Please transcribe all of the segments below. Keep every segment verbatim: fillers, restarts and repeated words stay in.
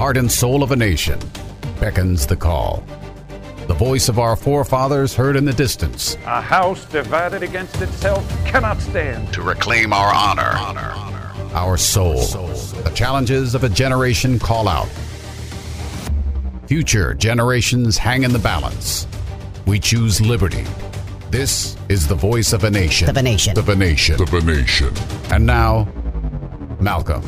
heart and soul of a nation, beckons the call. The voice of our forefathers heard in the distance. A house divided against itself cannot stand. To reclaim our honor, honor, honor. Our soul. soul. The challenges of a generation call out. Future generations hang in the balance. We choose liberty. This is the voice of a nation. Of a nation. Of a nation. Of a nation. And now, Malcolm.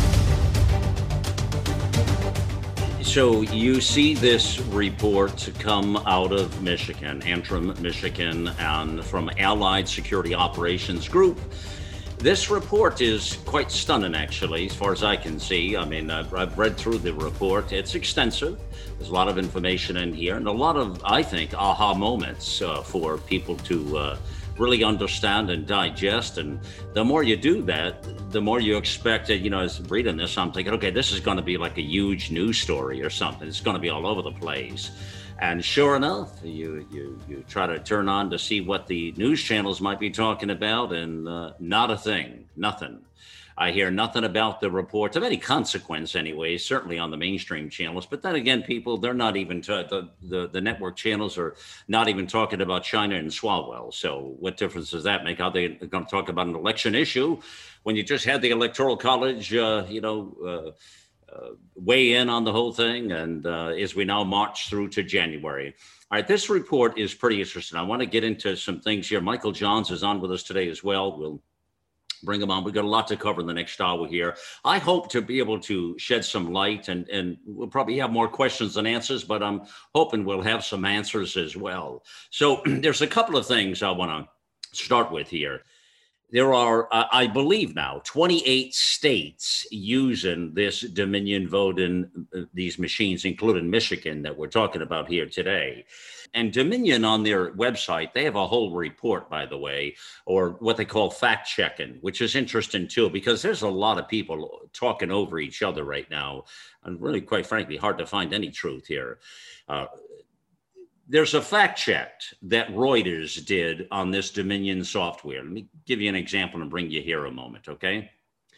So you see this report come out of Michigan, Antrim, Michigan, and from Allied Security Operations Group. This report is quite stunning, actually, as far as I can see. I mean, I've, I've read through the report. It's extensive. There's a lot of information in here and a lot of, I think, aha moments uh, for people to uh, really understand and digest. And the more you do that, the more you expect that, you know, as reading this, I'm thinking, okay, this is going to be like a huge news story or something. It's going to be all over the place. And sure enough, you, you, you try to turn on to see what the news channels might be talking about, and uh, not a thing, nothing. I hear nothing about the reports of any consequence anyway, certainly on the mainstream channels. But then again, people, they're not even, t- the, the, the network channels are not even talking about China and Swalwell. So what difference does that make? How they going to talk about an election issue when you just had the Electoral College, uh, you know, uh, Uh, weigh in on the whole thing, and uh, as we now march through to January. All right, this report is pretty interesting. I want to get into some things here. Michael Johns is on with us today as well. We'll bring him on. We've got a lot to cover in the next hour here. I hope to be able to shed some light, and, and we'll probably have more questions than answers, but I'm hoping we'll have some answers as well. So there's a couple of things I want to start with here. There are, uh, I believe now, twenty-eight states using this Dominion voting, uh, these machines, including Michigan that we're talking about here today. And Dominion on their website, they have a whole report, by the way, or what they call fact checking, which is interesting too, because there's a lot of people talking over each other right now. And really, quite frankly, hard to find any truth here. Uh, There's a fact check that Reuters did on this Dominion software. Let me give you an example and bring you here a moment, okay?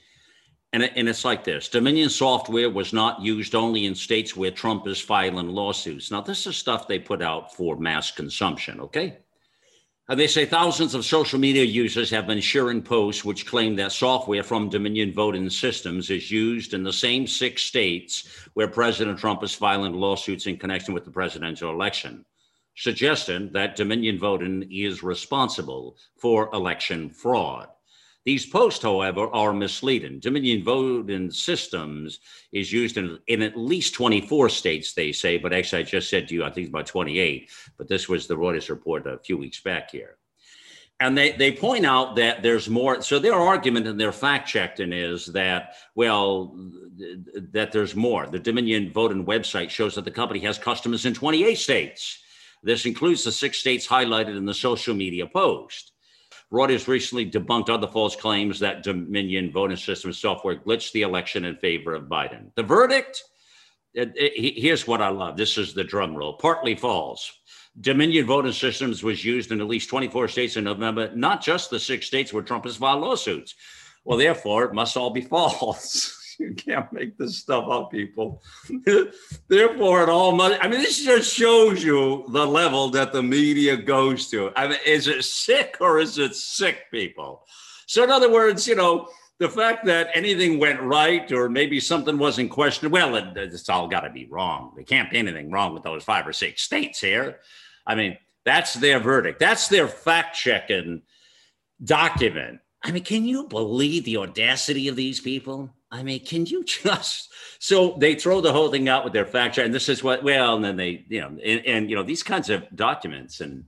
And, it, and it's like this. Dominion software was not used only in states where Trump is filing lawsuits. Now, this is stuff they put out for mass consumption, okay? And they say thousands of social media users have been sharing posts which claim that software from Dominion Voting Systems is used in the same six states where President Trump is filing lawsuits in connection with the presidential election, suggesting that Dominion Voting is responsible for election fraud. These posts, however, are misleading. Dominion Voting Systems is used in, in at least twenty-four states, they say, but actually I just said to you, I think it's about twenty-eight, but this was the Reuters report a few weeks back here. And they, they point out that there's more. So their argument and their fact checking is that, well, th- that there's more. The Dominion Voting website shows that the company has customers in twenty-eight states. This includes the six states highlighted in the social media post. Reuters recently debunked other false claims that Dominion Voting Systems software glitched the election in favor of Biden. The verdict? It, it, here's what I love. This is the drum roll. Partly false. Dominion Voting Systems was used in at least twenty-four states in November, not just the six states where Trump has filed lawsuits. Well, therefore, it must all be false. You can't make this stuff up, people. Therefore, it all must. I mean, this just shows you the level that the media goes to. I mean, is it sick or is it sick, people? So, in other words, you know, the fact that anything went right or maybe something wasn't questioned, well, it, it's all got to be wrong. There can't be anything wrong with those five or six states here. I mean, that's their verdict. That's their fact-checking document. I mean, can you believe the audacity of these people? I mean, can you just, so they throw the whole thing out with their fact check, and this is what, well, and then they, you know, and, and you know, these kinds of documents and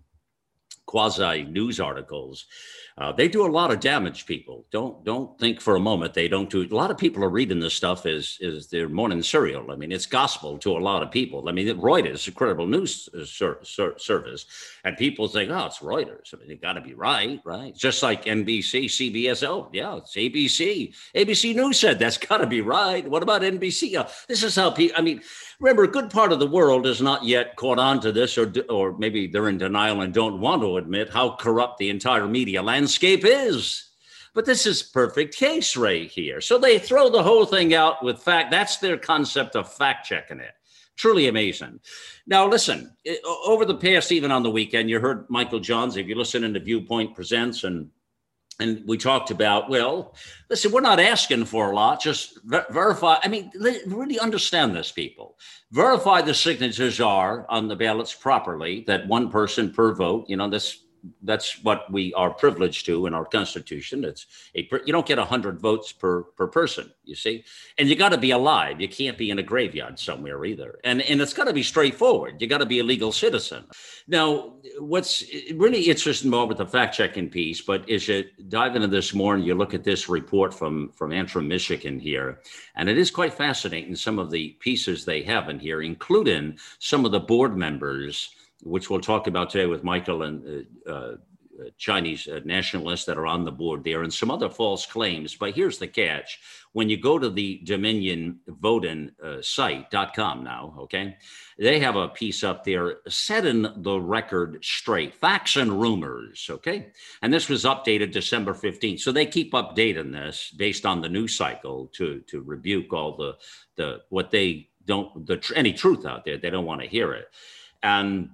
quasi news articles, uh, they do a lot of damage, people. Don't, don't think for a moment they don't do, a lot of people are reading this stuff as, as their morning cereal. I mean, it's gospel to a lot of people. I mean, Reuters is a credible news ser- ser- service, and people think, oh, it's Reuters. I mean, it got to be right, right? Just like N B C, C B S, oh, yeah, it's A B C. A B C News said that's got to be right. What about N B C? Uh, this is how people, I mean, remember, a good part of the world has not yet caught on to this, or, or maybe they're in denial and don't want to admit how corrupt the entire media landscape is. But this is perfect case right here. So they throw the whole thing out with fact. That's their concept of fact checking it. Truly amazing. Now, listen, over the past, even on the weekend, you heard Michael Johns, if you listen to Viewpoint Presents, and and we talked about, well, listen, we're not asking for a lot, just ver- verify. I mean, really understand this, people. Verify the signatures are on the ballots properly, that one person per vote, you know, this that's what we are privileged to in our Constitution. It's a, you don't get one hundred votes per per person, you see, and you got to be alive. You can't be in a graveyard somewhere either, and and it's got to be straightforward. You got to be a legal citizen. Now, what's really interesting more with the fact checking piece, but as you dive into this more and you look at this report from from Antrim, Michigan here, and it is quite fascinating, some of the pieces they have in here, including some of the board members, which we'll talk about today with Michael and uh, uh, Chinese uh, nationalists that are on the board there, and some other false claims. But here's the catch. When you go to the Dominion Voting uh, site dot com now, okay, they have a piece up there, setting the record straight, facts and rumors, okay? And this was updated December fifteenth. So they keep updating this based on the news cycle to, to rebuke all the, the what they don't, the any truth out there. They don't want to hear it. And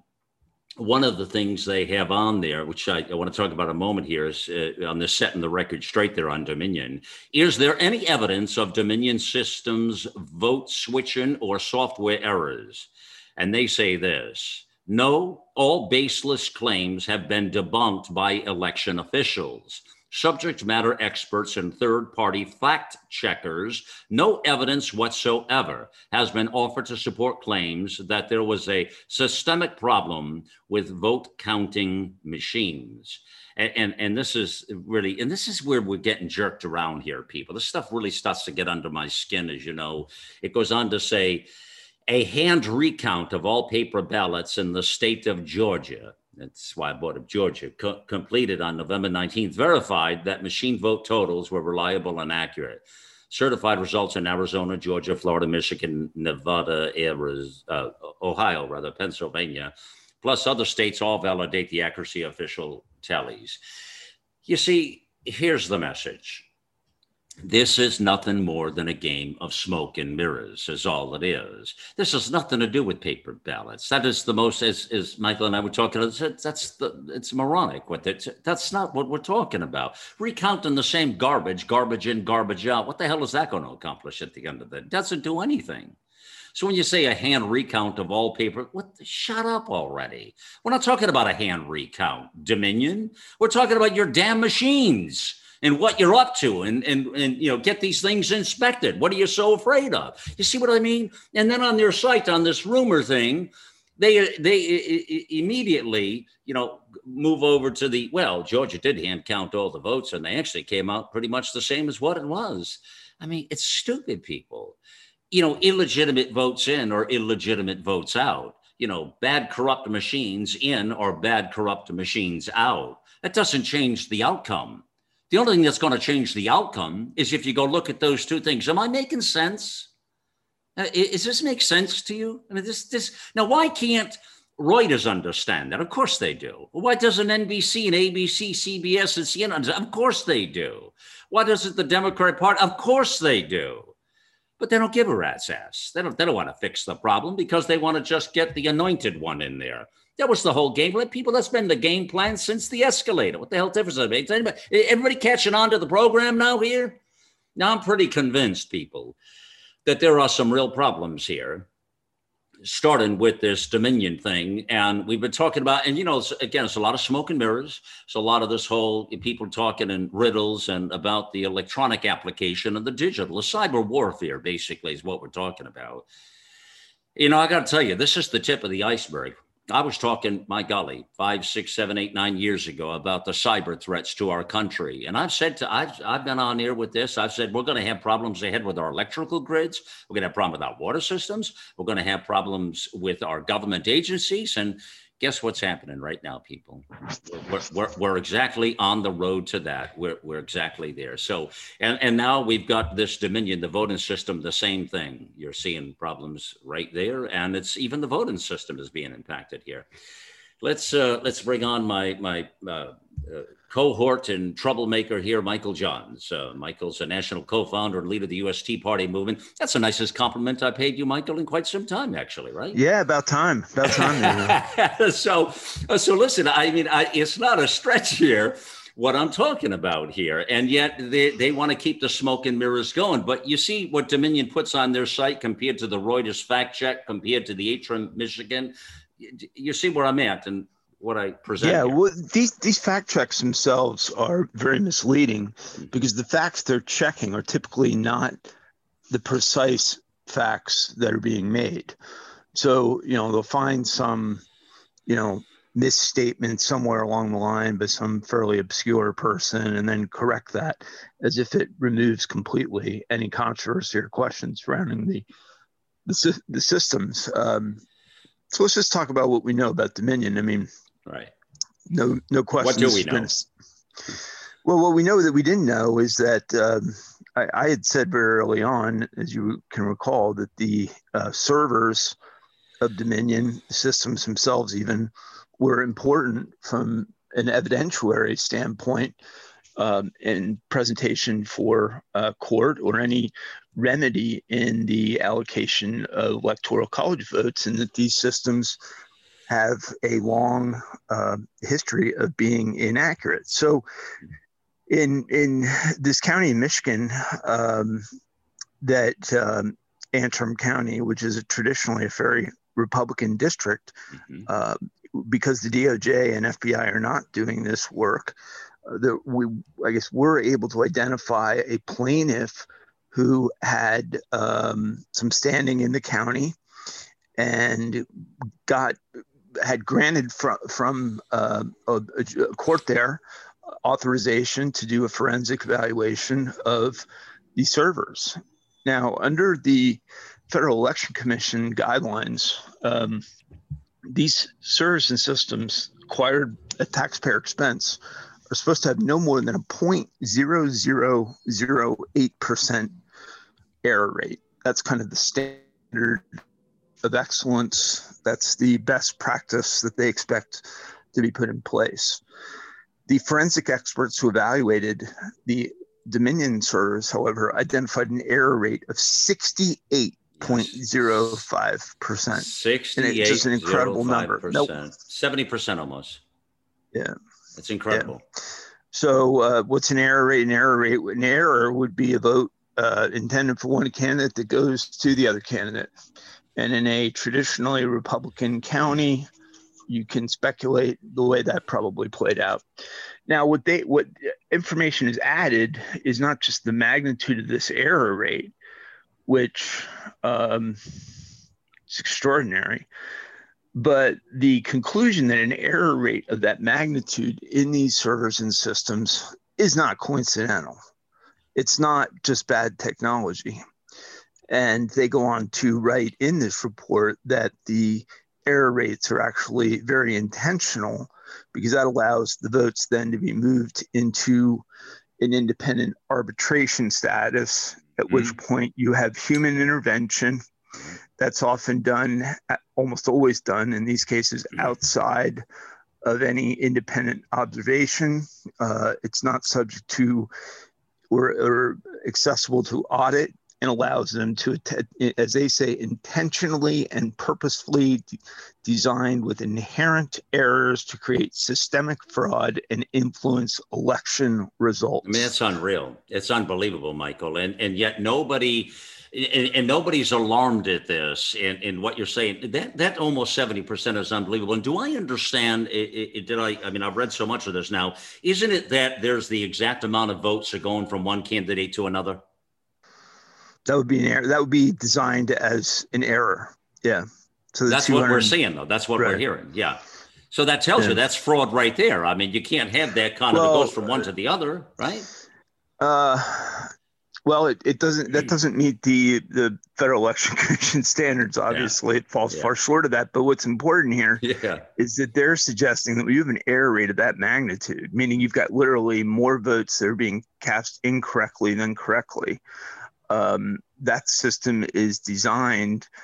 one of the things they have on there, which I, I want to talk about a moment here, is uh, on this setting the record straight there on Dominion. Is there any evidence of Dominion systems vote switching or software errors? And they say this: no, all baseless claims have been debunked by election officials, subject matter experts, and third-party fact checkers. No evidence whatsoever has been offered to support claims that there was a systemic problem with vote counting machines. And, and, and this is really, and this is where we're getting jerked around here, people. This stuff really starts to get under my skin, as you know. It goes on to say, a hand recount of all paper ballots in the state of Georgia, that's why I brought up Georgia, co- completed on November nineteenth, verified that machine vote totals were reliable and accurate. Certified results in Arizona, Georgia, Florida, Michigan, Nevada, Arizona, uh, Ohio, rather, Pennsylvania, plus other states all validate the accuracy of official tallies. You see, here's the message. This is nothing more than a game of smoke and mirrors, is all it is. This has nothing to do with paper ballots. That is the most, as, as Michael and I were talking about, that's the, it's moronic. What it, that's not what we're talking about. Recounting the same garbage, garbage in, garbage out. What the hell is that going to accomplish at the end of it? It doesn't do anything. So when you say a hand recount of all paper, what? The, shut up already. We're not talking about a hand recount, Dominion. We're talking about your damn machines and what you're up to, and, and, and, you know, get these things inspected. What are you so afraid of? You see what I mean? And then on their site, on this rumor thing, they, they immediately, you know, move over to the, well, Georgia did hand count all the votes, and they actually came out pretty much the same as what it was. I mean, it's stupid, people. You know, illegitimate votes in or illegitimate votes out. You know, bad corrupt machines in or bad corrupt machines out. That doesn't change the outcome. The only thing that's going to change the outcome is if you go look at those two things. Am I making sense? Uh, is this make sense to you? I mean, this, this, now, why can't Reuters understand that? Of course they do. Why doesn't N B C and A B C, C B S and C N N understand? Of course they do. Why doesn't the Democratic Party? Of course they do. But they don't give a rat's ass. They don't, they don't want to fix the problem because they want to just get the anointed one in there. That was the whole game plan. People, that's been the game plan since the escalator. What the hell difference does it make? Anybody, everybody catching on to the program now here? Now, I'm pretty convinced, people, that there are some real problems here, starting with this Dominion thing. And we've been talking about, and, you know, again, it's a lot of smoke and mirrors. It's a lot of this whole people talking in riddles and about the electronic application of the digital, the cyber warfare, basically, is what we're talking about. You know, I got to tell you, this is the tip of the iceberg. I was talking, my golly, five, six, seven, eight, nine years ago about the cyber threats to our country. And I've said to, I've, I've been on here with this. I've said, we're going to have problems ahead with our electrical grids. We're going to have problems with our water systems. We're going to have problems with our government agencies. And guess what's happening right now, people? We're, we're, we're exactly on the road to that. We're, we're exactly there. So, and, and now we've got this Dominion, the voting system, the same thing. You're seeing problems right there. And it's even the voting system is being impacted here. Let's uh, let's bring on my my uh, uh, cohort and troublemaker here, Michael Johns. Uh, Michael's a national co-founder and leader of the U S Tea Party movement. That's the nicest compliment I paid you, Michael, in quite some time, actually, right? Yeah, about time. About time. so, so listen. I mean, I, it's not a stretch here what I'm talking about here, and yet they, they want to keep the smoke and mirrors going. But you see what Dominion puts on their site compared to the Reuters fact check, compared to the Antrim, Michigan. You see where I'm at and what I present. Yeah, here. well, these these fact checks themselves are very misleading because the facts they're checking are typically not the precise facts that are being made. So, you know, they'll find some, you know, misstatement somewhere along the line by some fairly obscure person and then correct that as if it removes completely any controversy or questions surrounding the the, the systems. Um, so let's just talk about what we know about Dominion. I mean, right. No, no question. What do we know? Well, what we know that we didn't know is that um, I, I had said very early on, as you can recall, that the uh, servers of Dominion, the systems themselves even, were important from an evidentiary standpoint um, in presentation for uh, court or any remedy in the allocation of electoral college votes, and that these systems have a long uh, history of being inaccurate. So in in this county in Michigan, um, that um, Antrim County, which is a traditionally a very Republican district, mm-hmm. uh, because the D O J and F B I are not doing this work, uh, that we, I guess, we're able to identify a plaintiff who had um, some standing in the county and got had granted from from uh, a, a court there authorization to do a forensic evaluation of the servers. Now, under the Federal Election Commission guidelines, um, these servers and systems acquired at taxpayer expense are supposed to have no more than a zero point zero zero zero eight percent error rate. That's kind of the standard of excellence. That's the best practice that they expect to be put in place. The forensic experts who evaluated the Dominion servers, however, identified an error rate of sixty-eight point zero five percent. sixty-eight, and it's just an incredible number. Nope. seventy percent almost. Yeah. It's incredible. Yeah. So uh, what's an error rate? An error rate, an error would be a vote uh, intended for one candidate that goes to the other candidate. And in a traditionally Republican county, you can speculate the way that probably played out. Now, what they what information is added is not just the magnitude of this error rate, which um, is extraordinary, but the conclusion that an error rate of that magnitude in these servers and systems is not coincidental. It's not just bad technology. And they go on to write in this report that the error rates are actually very intentional, because that allows the votes then to be moved into an independent arbitration status, at mm-hmm. which point you have human intervention. That's often done, almost always done in these cases, mm-hmm. outside of any independent observation. Uh, it's not subject to or, or accessible to audit, and allows them to, as they say, intentionally and purposefully de- designed with inherent errors to create systemic fraud and influence election results. I mean, it's unreal. It's unbelievable, Michael. And and yet nobody, and, and nobody's alarmed at this. And, and what you're saying, that that almost seventy percent is unbelievable. And do I understand, it, it, did I, I mean, I've read so much of this now. Isn't it that there's the exact amount of votes are going from one candidate to another? That would be an error. That would be designed as an error. Yeah. So that's what we're seeing, though. That's what right. we're hearing. Yeah. So that tells yeah. you that's fraud right there. I mean, you can't have that kind of, well, it goes from one to the other, right? Uh, well, it, it doesn't, that doesn't meet the, the Federal Election Commission standards. Obviously, yeah. it falls yeah. far short of that. But what's important here yeah. is that they're suggesting that when you have an error rate of that magnitude, meaning you've got literally more votes that are being cast incorrectly than correctly, Um, that system is designed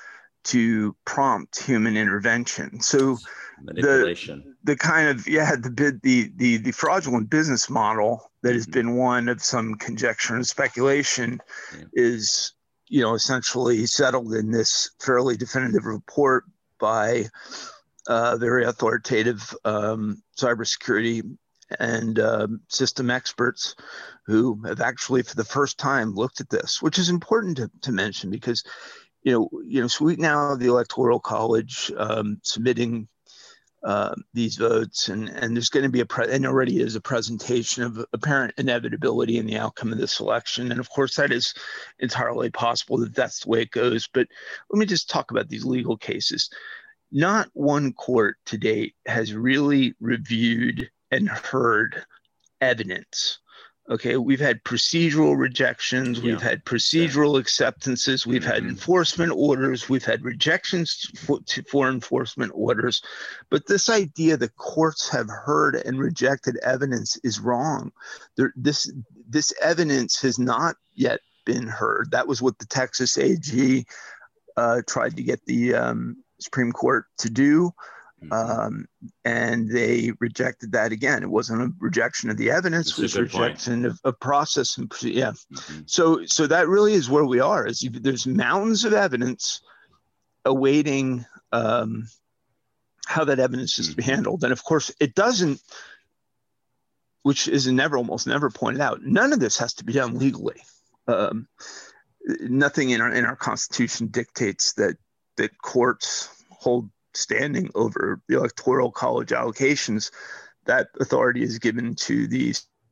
to prompt human intervention. So manipulation. The, the kind of, yeah, the bid, the, the, the fraudulent business model that has mm-hmm. been one of some conjecture and speculation yeah. is, you know, essentially settled in this fairly definitive report by uh, very authoritative um, cybersecurity and um, system experts who have actually, for the first time, looked at this, which is important to, to mention because, you know, you know, so we now have the Electoral College um, submitting uh, these votes, and and there's going to be a pre- and already is a presentation of apparent inevitability in the outcome of this election, and of course that is entirely possible that that's the way it goes. But let me just talk about these legal cases. Not one court to date has really reviewed and heard evidence. Okay, we've had procedural rejections, yeah. we've had procedural yeah. acceptances, we've mm-hmm. had enforcement orders, we've had rejections for, to, for enforcement orders. But this idea that courts have heard and rejected evidence is wrong. There, this, this evidence has not yet been heard. That was what the Texas A G uh, tried to get the um, Supreme Court to do. Um, and they rejected that again. It wasn't a rejection of the evidence; it was a rejection of, of process. And yeah, mm-hmm. so so that really is where we are. Is there's mountains of evidence awaiting um, how that evidence is to be handled, and of course it doesn't. Which is never, almost never pointed out. None of this has to be done legally. Um, nothing in our in our Constitution dictates that that courts hold standing over the Electoral College allocations. That authority is given to the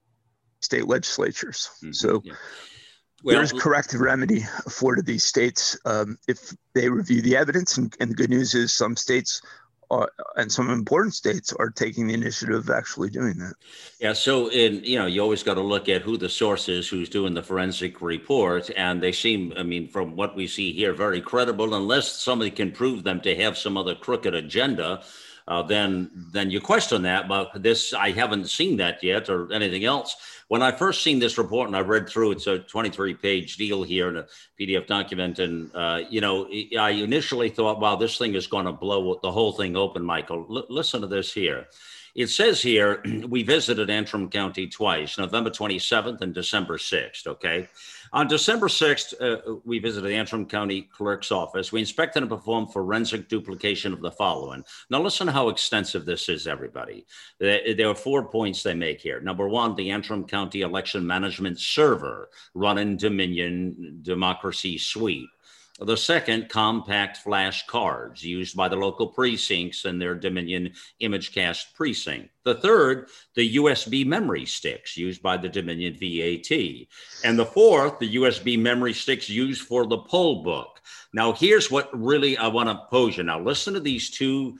state legislatures. Mm-hmm, so yeah. well, there is corrective remedy afforded these states um, if they review the evidence. And, and the good news is some states are, and some important states are taking the initiative of actually doing that. Yeah. So, in, you know, you always got to look at who the source is, who's doing the forensic report. And they seem, I mean, from what we see here, very credible, unless somebody can prove them to have some other crooked agenda. Uh, then then you question that. But this, I haven't seen that yet or anything else. When I first seen this report and I read through, it's a twenty-three page deal here in a P D F document. And, uh, you know, I initially thought, wow, this thing is going to blow the whole thing open, Michael. L- listen to this here. It says here, we visited Antrim County twice, November twenty-seventh and December sixth, okay? On December sixth, uh, we visited the Antrim County Clerk's office. We inspected and performed forensic duplication of the following. Now listen to how extensive this is, everybody. There, there are four points they make here. Number one, the Antrim County Election Management Server running Dominion Democracy Suite. The second, compact flash cards used by the local precincts in their Dominion ImageCast precinct. The third, the U S B memory sticks used by the Dominion V A T. And the fourth, the U S B memory sticks used for the poll book. Now, here's what really I want to pose you. Now, listen to these two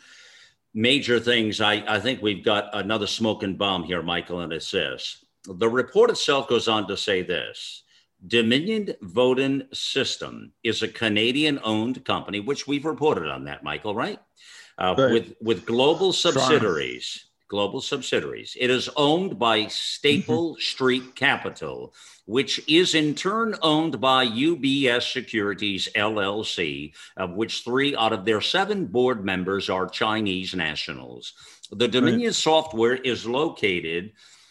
major things. I, I think we've got another smoking bomb here, Michael, and it's this. The report itself goes on to say this. Dominion Voting System is a Canadian-owned company, which we've reported on that, Michael, right? Uh, right. With with global subsidiaries, global subsidiaries. It is owned by Staple Street Capital, which is in turn owned by U B S Securities L L C, of which three out of their seven board members are Chinese nationals. The Dominion right. software is located.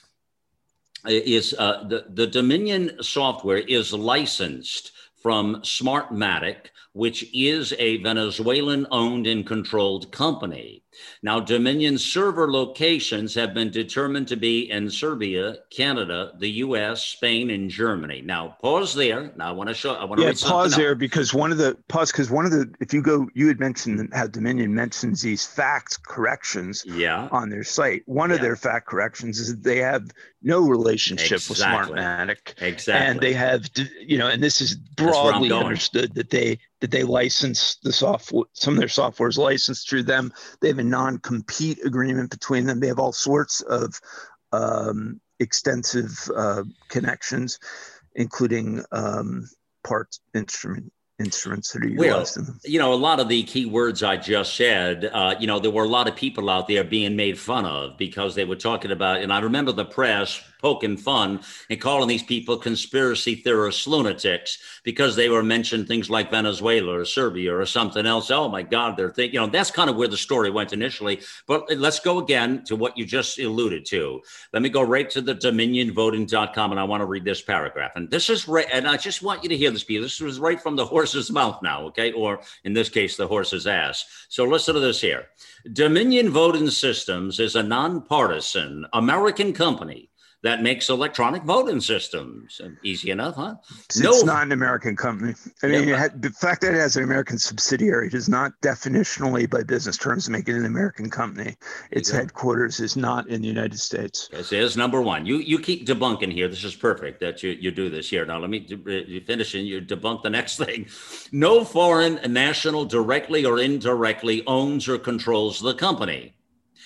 Is uh, the, the Dominion software is licensed from Smartmatic, which is a Venezuelan owned and controlled company. Now, Dominion server locations have been determined to be in Serbia, Canada, the U S, Spain, and Germany. Now, pause there. Now, I want to show. I want to yeah, read pause there up. because one of the pause because one of the if you go, you had mentioned how Dominion mentions these fact corrections yeah. on their site. One yeah. of their fact corrections is that they have no relationship exactly. with Smartmatic. Exactly. And they have, you know, and this is broadly understood that they that they license the software. Some of their software is licensed through them. They have a non-compete agreement between them. They have all sorts of um, extensive uh, connections, including um, parts instrument instruments that are Well, utilized in them. you know, a lot of the key words I just said, uh, you know, there were a lot of people out there being made fun of because they were talking about, and I remember the press poking fun and calling these people conspiracy theorists, lunatics, because they were mentioning things like Venezuela or Serbia or something else. Oh my God, they're thinking, you know, that's kind of where the story went initially. But let's go again to what you just alluded to. Let me go right to the dominion voting dot com, and I want to read this paragraph. And this is right, and I just want you to hear this, because this was right from the horse's mouth now, okay? Or in this case, the horse's ass. So listen to this here. Dominion Voting Systems is a nonpartisan American company that makes electronic voting systems. Easy enough, huh? It's, no, it's not an American company. I mean, yeah, had, the fact that it has an American subsidiary does not definitionally, by business terms, make it an American company. Its headquarters is not in the United States. Okay, so here's number one. You you keep debunking here. This is perfect that you, you do this here. Now, let me you finish and you debunk the next thing. No foreign national directly or indirectly owns or controls the company.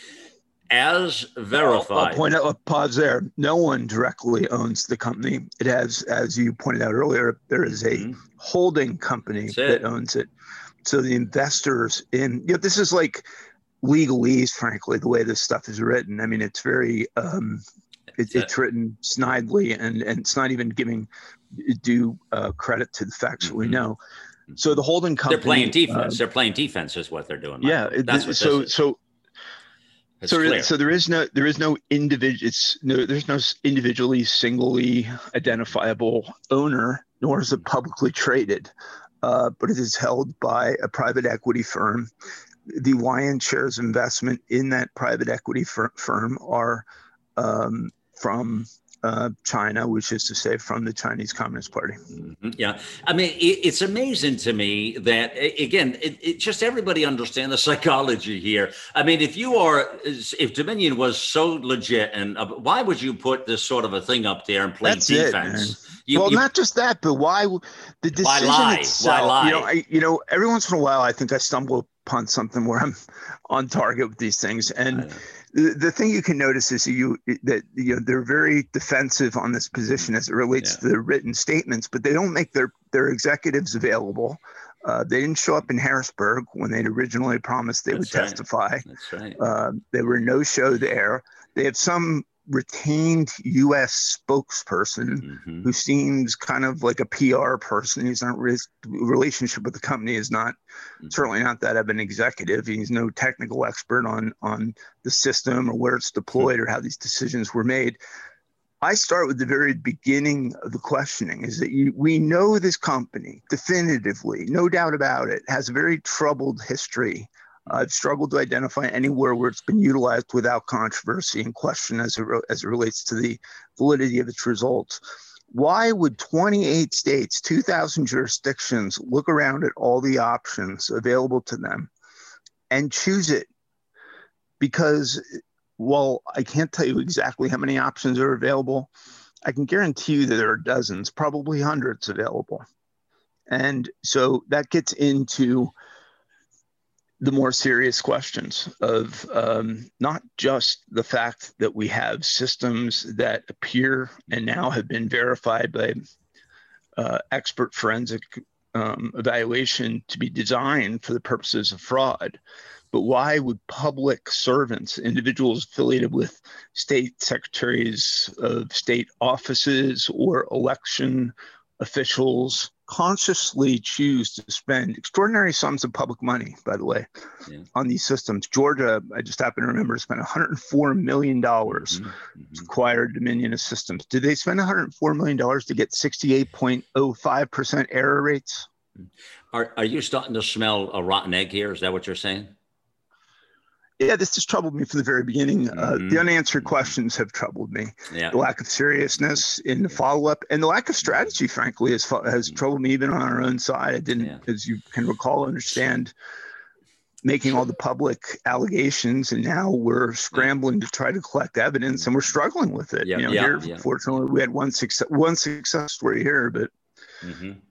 As verified. I'll, I'll point out, I'll pause there. No one directly owns the company. It has, as you pointed out earlier, there is a mm-hmm. holding company that owns it. So the investors in, you know, this is like legalese, frankly, the way this stuff is written. I mean, it's very, um, it, it's written snidely, and, and it's not even giving due uh, credit to the facts mm-hmm. that we know. So the holding company. They're playing defense. Uh, they're playing defense is what they're doing. Michael. Yeah. That's it, what so, this is. so, It's so, clear. so there is no, there is no individual, it's no, there's no individually, singly identifiable owner, nor is it publicly traded, uh, but it is held by a private equity firm. The lion's shares of investment in that private equity fir- firm are um, from uh, China, which is to say from the Chinese Communist Party. Mm-hmm. Yeah. I mean, it, it's amazing to me that, again, it, it just everybody understand the psychology here. I mean, if you are, if Dominion was so legit, and uh, why would you put this sort of a thing up there and play That's defense? It, you, well, you, not just that, but why the decision why lie? itself, Why lie? You know, I, you know, every once in a while, I think I stumble upon something where I'm on target with these things. And the, the thing you can notice is you that you know they're very defensive on this position as it relates yeah. to the written statements, but they don't make their their executives available. Uh, they didn't show up in Harrisburg when they'd originally promised they That's would right. testify. That's right. Uh, there were no show there. They have some retained U S spokesperson mm-hmm. who seems kind of like a P R person. He's not his relationship with the company is not mm-hmm. certainly not that of an executive. He's no technical expert on on the system or where it's deployed mm-hmm. or how these decisions were made. I start with the very beginning of the questioning is that you, we know this company definitively, no doubt about it, has a very troubled history. I've struggled to identify anywhere where it's been utilized without controversy and question as it, re- as it relates to the validity of its results. Why would twenty-eight states, two thousand jurisdictions look around at all the options available to them and choose it? Because while I can't tell you exactly how many options are available, I can guarantee you that there are dozens, probably hundreds available. And so that gets into the more serious questions of um, not just the fact that we have systems that appear and now have been verified by uh, expert forensic um, evaluation to be designed for the purposes of fraud, but why would public servants, individuals affiliated with state secretaries of state offices or election officials consciously choose to spend extraordinary sums of public money, by the way, yeah. on these systems? Georgia, I just happen to remember, spent one hundred four million dollars mm-hmm. Mm-hmm. to acquire Dominion of Systems. Did they spend one hundred four million dollars to get sixty-eight point oh five percent error rates? Are, are you starting to smell a rotten egg here? Is that what you're saying? Yeah, this has troubled me from the very beginning. Mm-hmm. Uh, the unanswered questions have troubled me. Yeah. The lack of seriousness in the follow-up and the lack of strategy, frankly, has, has troubled me even on our own side. I didn't, yeah. as you can recall, understand making all the public allegations, and now we're scrambling to try to collect evidence, and we're struggling with it. Yeah. You know, yeah. here, yeah. fortunately, we had one success, one success story here, but Mm-hmm.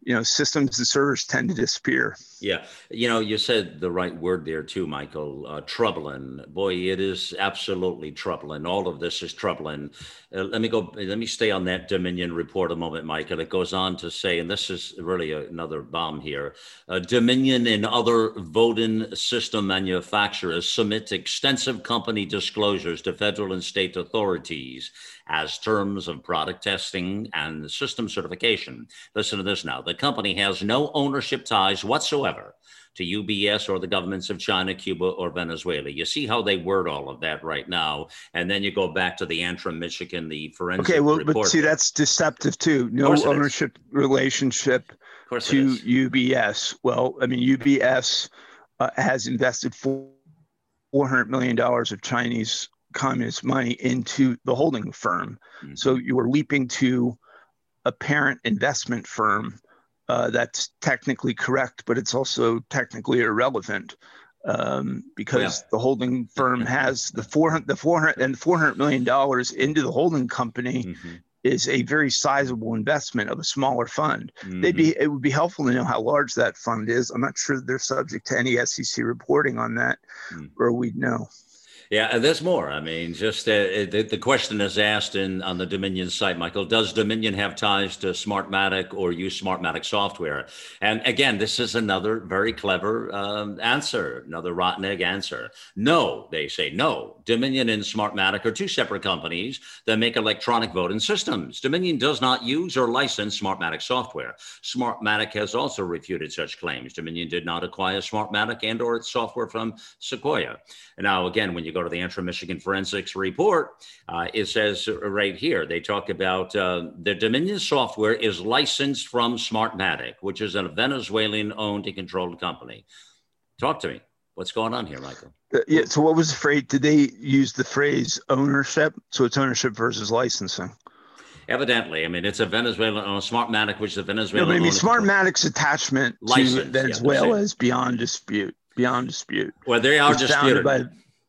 you know, systems and servers tend to disappear. Yeah. You know, you said the right word there too, Michael. Uh, troubling. Boy, it is absolutely troubling. All of this is troubling. Uh, let me go, let me stay on that Dominion report a moment, Michael. It goes on to say, and this is really a, another bomb here, uh, Dominion and other voting system manufacturers submit extensive company disclosures to federal and state authorities as terms of product testing and system certification. Listen to this now. The company has no ownership ties whatsoever to U B S or the governments of China, Cuba, or Venezuela. You see how they word all of that right now. And then you go back to the Antrim, Michigan, the forensic Okay, well, report. but see, there. That's deceptive too. No ownership relationship to U B S. Well, I mean, U B S uh, has invested four hundred million dollars of Chinese communist money into the holding firm. Mm-hmm. So you are leaping to a parent investment firm. Uh, that's technically correct, but it's also technically irrelevant um, because yeah. the holding firm has the four hundred, the four hundred and four hundred million dollars into the holding company mm-hmm. is a very sizable investment of a smaller fund. Mm-hmm. They'd be, it would be helpful to know how large that fund is. I'm not sure they're subject to any S E C reporting on that, mm-hmm. or we'd know. Yeah, there's more. I mean, just uh, the, the question is asked in on the Dominion site, Michael, does Dominion have ties to Smartmatic or use Smartmatic software? And again, this is another very clever um, answer, another rotten egg answer. No, they say no. Dominion and Smartmatic are two separate companies that make electronic voting systems. Dominion does not use or license Smartmatic software. Smartmatic has also refuted such claims. Dominion did not acquire Smartmatic and or its software from Sequoia. And now, again, when you go to the Antrim, Michigan forensics report, uh, it says right here, they talk about uh, the Dominion software is licensed from Smartmatic, which is a Venezuelan owned and controlled company. Talk to me. What's going on here, Michael? Uh, yeah. So what was the phrase? Did they use the phrase ownership? So it's ownership versus licensing. Evidently, I mean, it's a Venezuelan owned Smartmatic, which is a Venezuelan. No, I mean, Smartmatic's attachment to Venezuela yeah, is beyond dispute. Beyond dispute. Well, they are it's disputed. By,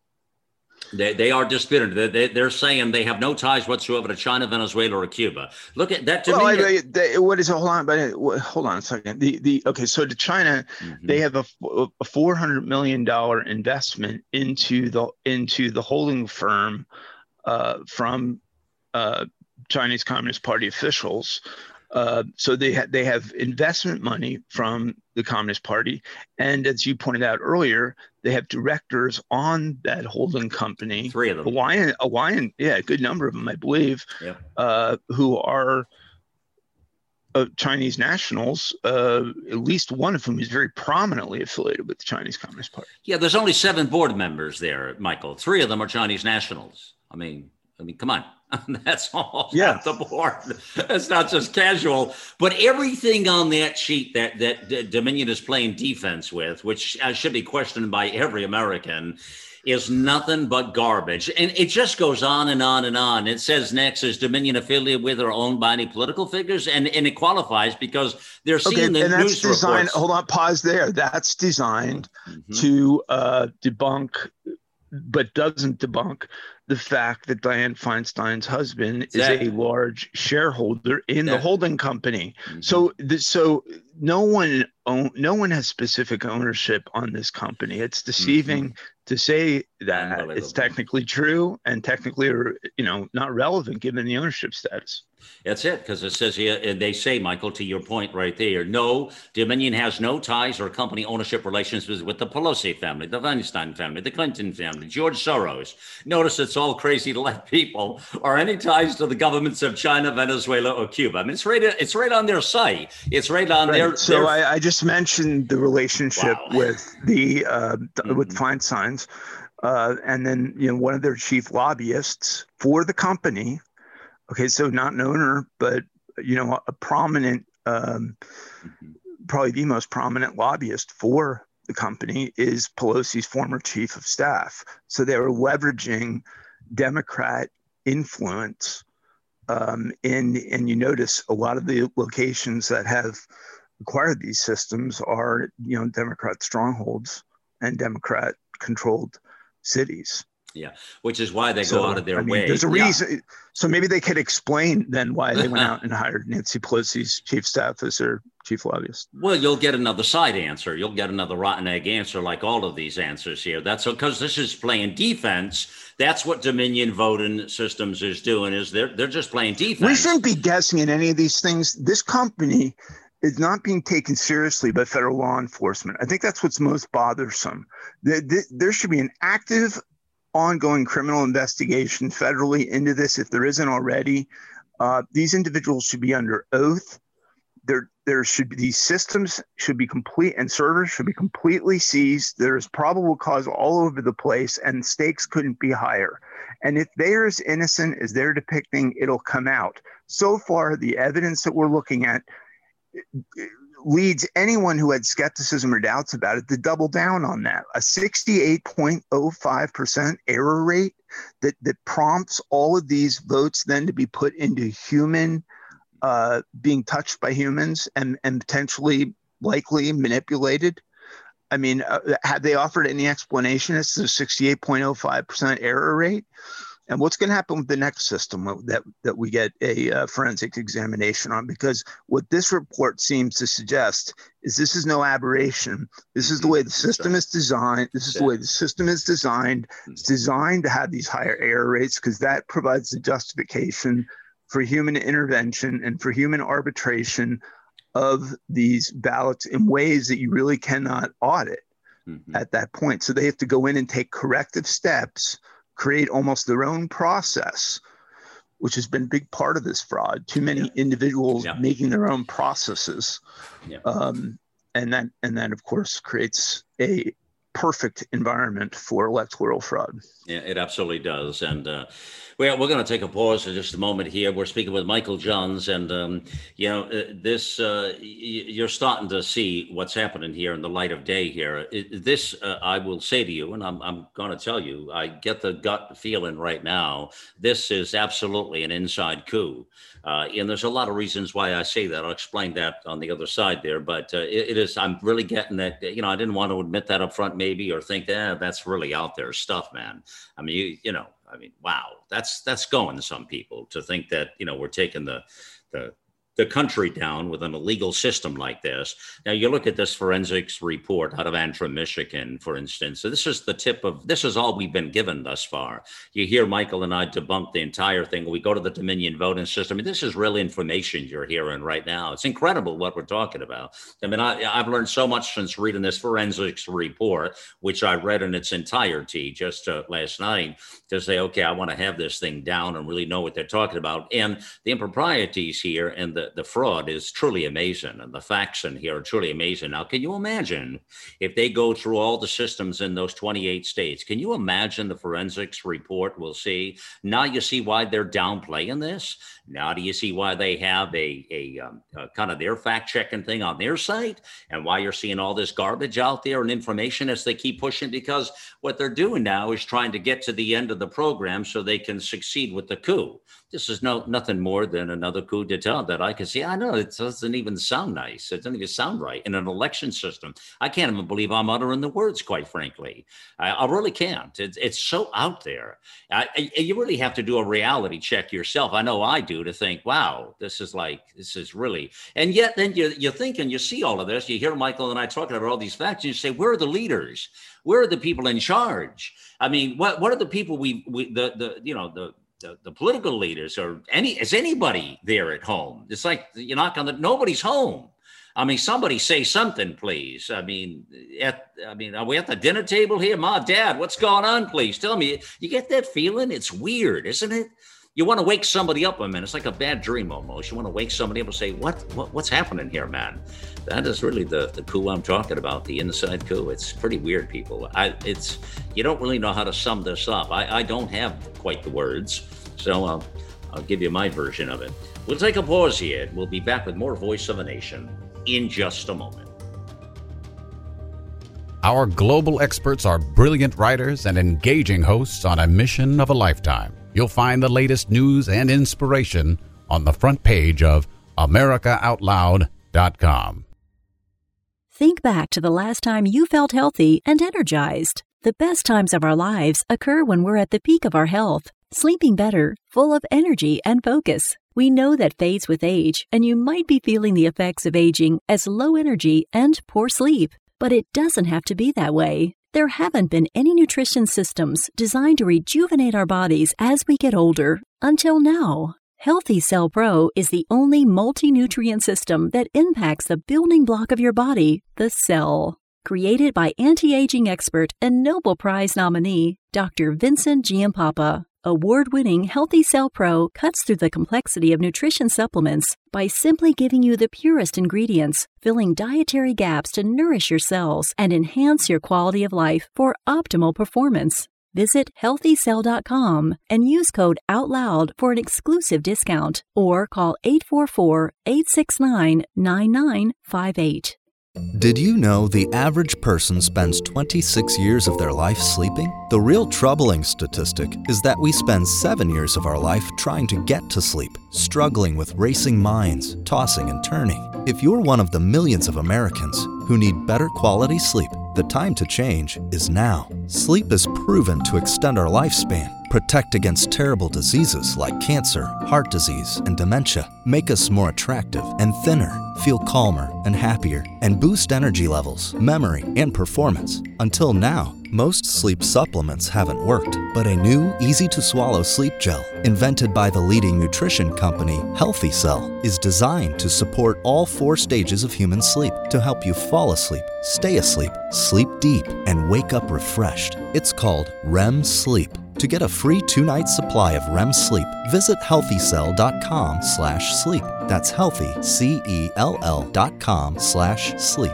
They, they are disputed. They, they, they're saying they have no ties whatsoever to China, Venezuela, or Cuba. Look at that. To well, me, I, they, what is hold on, but hold on a second. The the okay, so to China, mm-hmm. they have a, a four hundred million dollar investment into the into the holding firm uh, from uh, Chinese Communist Party officials. Uh, so they ha- they have investment money from the Communist Party, and as you pointed out earlier, they have directors on that holding company. Three of them. Hawaiian, Hawaiian, yeah, a good number of them, I believe, yeah. uh, who are uh, Chinese nationals. Uh, at least one of whom is very prominently affiliated with the Chinese Communist Party. Yeah, there's only seven board members there, Michael. Three of them are Chinese nationals. I mean, I mean, come on. That's all yeah. the board. It's not just casual, but everything on that sheet that, that D- Dominion is playing defense with, which uh, should be questioned by every American, is nothing but garbage. And it just goes on and on and on. It says next, is Dominion affiliated with or owned by any political figures? And, and it qualifies because they're seeing okay, the and that's news designed, reports. Hold on, pause there. That's designed mm-hmm. to uh, debunk, but doesn't debunk the fact that Dianne Feinstein's husband exactly. is a large shareholder in exactly. the holding company. Mm-hmm. So, the, so no one own, no one has specific ownership on this company. It's deceiving mm-hmm. to say that it's technically true and technically, you know, not relevant given the ownership status. That's it, because it says here, and they say, Michael, to your point right there, no, Dominion has no ties or company ownership relations with, with the Pelosi family, the Weinstein family, the Clinton family, George Soros. Notice it's all crazy to let people or any ties to the governments of China, Venezuela, or Cuba. I mean, it's right, it's right on their site. It's right on right. their. So their... I, I just mentioned the relationship wow. with the uh, mm-hmm. with Feinstein's, uh, and then you know one of their chief lobbyists for the company. Okay, so not an owner, but you know, a prominent, um, mm-hmm. probably the most prominent lobbyist for the company is Pelosi's former chief of staff. So they were leveraging Democrat influence um, in, and you notice a lot of the locations that have acquired these systems are, you know, Democrat strongholds and Democrat-controlled cities. Yeah, which is why they so, go out of their I mean, way. There's a yeah. reason. So maybe they could explain then why they went out and hired Nancy Pelosi's chief staff as their chief lobbyist. Well, you'll get another side answer. You'll get another rotten egg answer like all of these answers here. That's because this is playing defense. That's what Dominion Voting Systems is doing, is they're, they're just playing defense. We shouldn't be guessing at any of these things. This company is not being taken seriously by federal law enforcement. I think that's what's most bothersome. There should be an active, ongoing criminal investigation federally into this if there isn't already. Uh, these individuals should be under oath. There, there should be, these systems should be complete and servers should be completely seized. There's probable cause all over the place and stakes couldn't be higher. And if they're as innocent as they're depicting, it'll come out. So far, the evidence that we're looking at leads anyone who had skepticism or doubts about it to double down on that. A sixty-eight point oh five percent error rate that, that prompts all of these votes then to be put into human, uh, being touched by humans and, and potentially likely manipulated. I mean, uh, have they offered any explanation as to the sixty-eight point oh five percent error rate? And what's going to happen with the next system that, that we get a uh, forensic examination on? Because what this report seems to suggest is this is no aberration. This is the way the system is designed. This is the way the system is designed. It's designed to have these higher error rates because that provides the justification for human intervention and for human arbitration of these ballots in ways that you really cannot audit mm-hmm. at that point. So they have to go in and take corrective steps, create almost their own process, which has been a big part of this fraud. Too many yeah. individuals yeah. making their own processes. Yeah. Um, and that, and that, of course, creates a perfect environment for electoral fraud. Yeah, it absolutely does. And uh, well, we're going to take a pause for just a moment here. We're speaking with Michael Johns, and um, you know, uh, this uh, y- you're starting to see what's happening here in the light of day here. It, this, uh, I will say to you, and I'm, I'm going to tell you, I get the gut feeling right now. This is absolutely an inside coup, uh, and there's a lot of reasons why I say that. I'll explain that on the other side there. But uh, it, it is. I'm really getting that. You know, I didn't want to admit that up front, maybe, or think that eh, that's really out there stuff, man. I mean, you, you know. I mean, wow, that's that's going to some people to think that, you know, we're taking the the the country down with an illegal system like this. Now, you look at this forensics report out of Antrim, Michigan, for instance. So this is the tip of, this is all we've been given thus far. You hear Michael and I debunk the entire thing. We go to the Dominion voting system. I mean, this is real information you're hearing right now. It's incredible what we're talking about. I mean, I, I've learned so much since reading this forensics report, which I read in its entirety just uh, last night, to say, okay, I want to have this thing down and really know what they're talking about. And the improprieties here and the The fraud is truly amazing, and the facts in here are truly amazing. Now, can you imagine if they go through all the systems in those twenty-eight states? Can you imagine the forensics report we'll see? Now you see why they're downplaying this. Now do you see why they have a, a, um, a kind of their fact-checking thing on their site, and why you're seeing all this garbage out there and information as they keep pushing? Because what they're doing now is trying to get to the end of the program so they can succeed with the coup. This is no nothing more than another coup d'etat that I can see. I know it doesn't even sound nice. It doesn't even sound right in an election system. I can't even believe I'm uttering the words, quite frankly. I, I really can't. It's, it's so out there. I, I, you really have to do a reality check yourself. I know I do, to think, wow, this is like, this is really, and yet then you, you think and you see all of this, you hear Michael and I talking about all these facts, and you say, where are the leaders? Where are the people in charge? I mean, what, what are the people we, we the, the, you know, the, The, the political leaders, or any, is anybody there at home? It's like you knock on the, nobody's home. I mean, somebody say something, please. I mean, at, I mean, are we at the dinner table here? Ma, Dad, what's going on, please? Tell me. You get that feeling? It's weird, isn't it? You want to wake somebody up a minute. It's like a bad dream almost. You want to wake somebody up and say, what, what what's happening here, man? That is really the, the coup I'm talking about, the inside coup. It's pretty weird, people. I, it's you don't really know how to sum this up. I, I don't have quite the words, so I'll, I'll give you my version of it. We'll take a pause here. We'll be back with more Voice of a Nation in just a moment. Our global experts are brilliant writers and engaging hosts on a mission of a lifetime. You'll find the latest news and inspiration on the front page of America Out Loud dot com. Think back to the last time you felt healthy and energized. The best times of our lives occur when we're at the peak of our health, sleeping better, full of energy and focus. We know that fades with age, and you might be feeling the effects of aging as low energy and poor sleep. But it doesn't have to be that way. There haven't been any nutrition systems designed to rejuvenate our bodies as we get older until now. Healthy Cell Pro is the only multi-nutrient system that impacts the building block of your body, the cell. Created by anti-aging expert and Nobel Prize nominee, Doctor Vincent Giampapa, award-winning Healthy Cell Pro cuts through the complexity of nutrition supplements by simply giving you the purest ingredients, filling dietary gaps to nourish your cells and enhance your quality of life for optimal performance. Visit healthy cell dot com and use code OUTLOUD for an exclusive discount, or call eight four four, eight six nine, nine nine five eight. Did you know the average person spends twenty-six years of their life sleeping? The real troubling statistic is that we spend seven years of our life trying to get to sleep, struggling with racing minds, tossing and turning. If you're one of the millions of Americans who need better quality sleep, the time to change is now. Sleep is proven to extend our lifespan, protect against terrible diseases like cancer, heart disease, and dementia, make us more attractive and thinner, feel calmer and happier, and boost energy levels, memory, and performance. Until now, most sleep supplements haven't worked, but a new, easy-to-swallow sleep gel, invented by the leading nutrition company, Healthy Cell, is designed to support all four stages of human sleep to help you fall asleep, stay asleep, sleep deep, and wake up refreshed. It's called R E M Sleep. To get a free two-night supply of R E M Sleep, visit healthy cell dot com slash sleep. That's healthy, C E L L dot com slash sleep.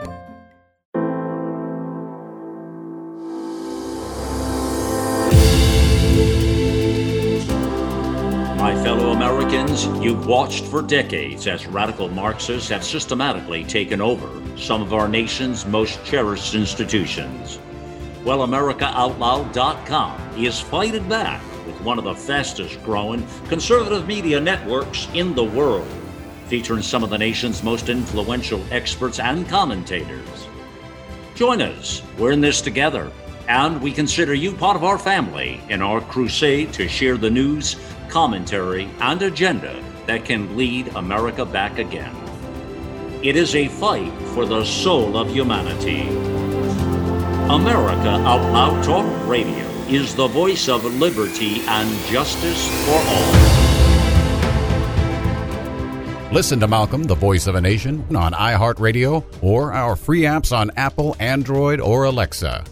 My fellow Americans, you've watched for decades as radical Marxists have systematically taken over some of our nation's most cherished institutions. Well, America Out Loud dot com is fighting back with one of the fastest growing conservative media networks in the world, featuring some of the nation's most influential experts and commentators. Join us. We're in this together, and we consider you part of our family in our crusade to share the news, commentary, and agenda that can lead America back again. It is a fight for the soul of humanity. America Out Loud Talk Radio is the voice of liberty and justice for all. Listen to Malcolm, the Voice of a Nation, on iHeartRadio or our free apps on Apple, Android, or Alexa.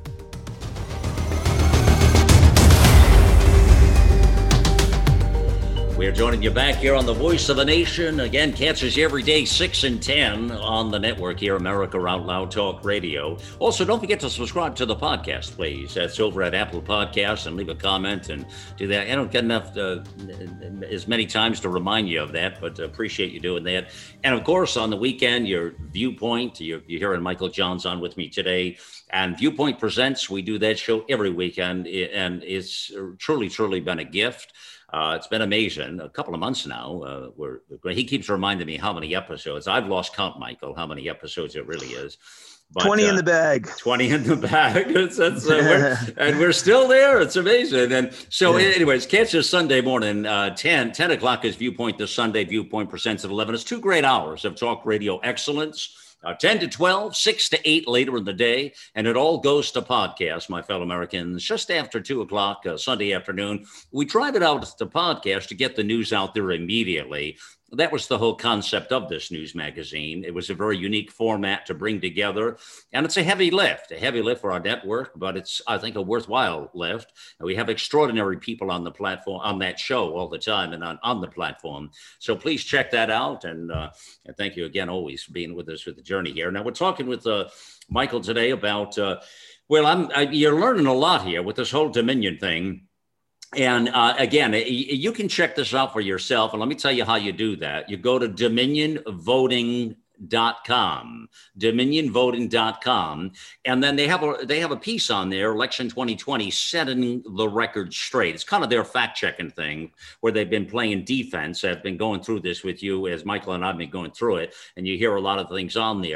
We're joining you back here on the Voice of a Nation. Again, catches you every day, six and ten on the network here, America Out Loud Talk Radio. Also, don't forget to subscribe to the podcast, please. That's over at Apple Podcasts, and leave a comment and do that. I don't get enough, uh, as many times to remind you of that, but appreciate you doing that. And of course, on the weekend, your Viewpoint, you're, you're hearing Michael Johns on with me today. And Viewpoint Presents, we do that show every weekend, and it's truly, truly been a gift. Uh, it's been amazing. A couple of months now. Uh, we're, he keeps reminding me how many episodes. I've lost count, Michael, how many episodes it really is. But, twenty uh, in the bag. twenty in the bag. That's, that's, uh, we're, and we're still there. It's amazing. And so yeah. anyways, catch us Sunday morning, uh, ten, ten o'clock is Viewpoint this Sunday. Viewpoint Presents at eleven. It's two great hours of talk radio excellence. Uh, ten to twelve, six to eight later in the day, and it all goes to podcast, my fellow Americans, just after two o'clock uh, Sunday afternoon. We tried it out to podcast to get the news out there immediately. That was the whole concept of this news magazine. It was a very unique format to bring together, and it's a heavy lift, a heavy lift for our network, but it's, I think, a worthwhile lift. And we have extraordinary people on the platform, on that show all the time and on, on the platform. So please check that out, and, uh, and thank you again always for being with us with the journey here. Now, we're talking with uh, Michael today about, uh, well, I'm, I, you're learning a lot here with this whole Dominion thing. And uh, again, you can check this out for yourself. And let me tell you how you do that. You go to dominion voting dot com, dominion voting dot com. And then they have a they have a piece on there, Election twenty twenty, setting the record straight. It's kind of their fact-checking thing where they've been playing defense. I've been going through this with you as Michael and I've been going through it. And you hear a lot of things on there.